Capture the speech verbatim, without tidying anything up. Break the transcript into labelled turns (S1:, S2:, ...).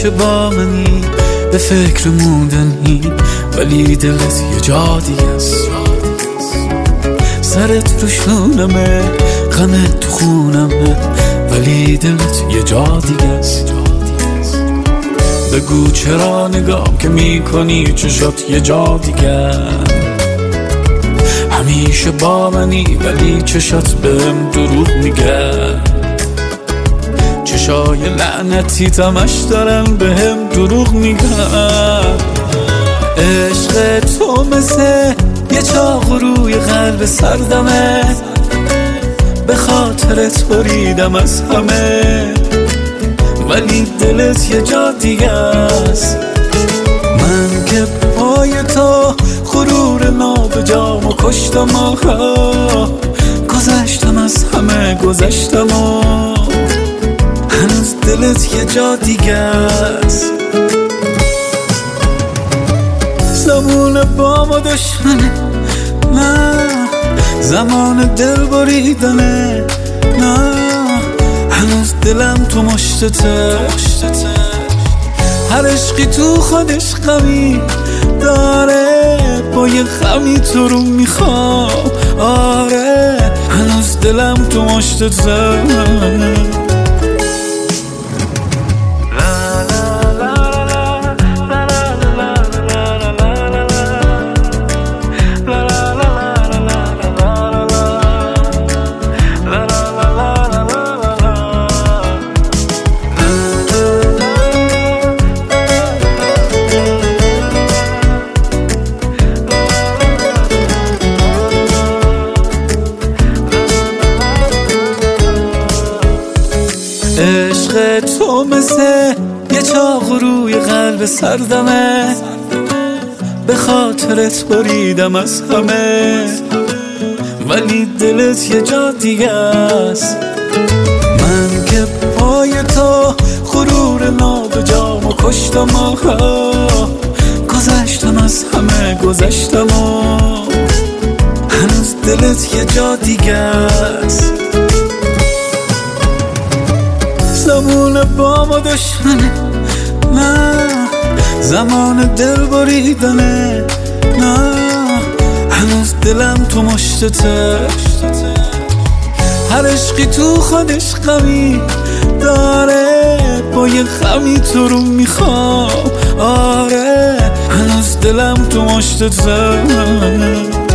S1: همیشه با منی، به فکر موندنی، ولی دلت یه جا دیگه است. سرت رو شونمه، غمت تو خونمه، ولی دلت یه جا دیگه است. بگو چرا نگام که میکنی چشات یه جا دیگه، همیشه با منی ولی چشات بهم دروغ میگه. چشای لعنتی تمش دارن بهم دروغ میگن. عشق تو مثل یه چاق روی قلب سردمه، به خاطرت بریدم از همه، ولی دلت یه جا دیگه است. من که پای تو غرور نابجامو کشتم، آخه گذشتم از همه گذشتم و هنوز دلت یه جا دیگه است. زمان با ما دشمنه، نه زمان دل بریدنه، نه هنوز دلم تو مشتته. هر عشقی تو خودش غمی داره، با یه غمی تو رو میخوام. آره هنوز دلم تو مشتته. عشق تو مثل یه چاق روی قلب سردمه، به خاطرت بریدم از همه، ولی دلت یه جا دیگه است. من که پای تو غرور نابجامو کشتم، آخه گذشتم از همه گذشتم و هنوز دلت یه جا دیگه است. زمان با ما دشمنه، نه زمان دل بریدنه، نه هنوز دلم تو مشتته. هر عشقی تو خودش غمی داره، با یه غمی تو رو میخوام. آره هنوز دلم تو مشتته.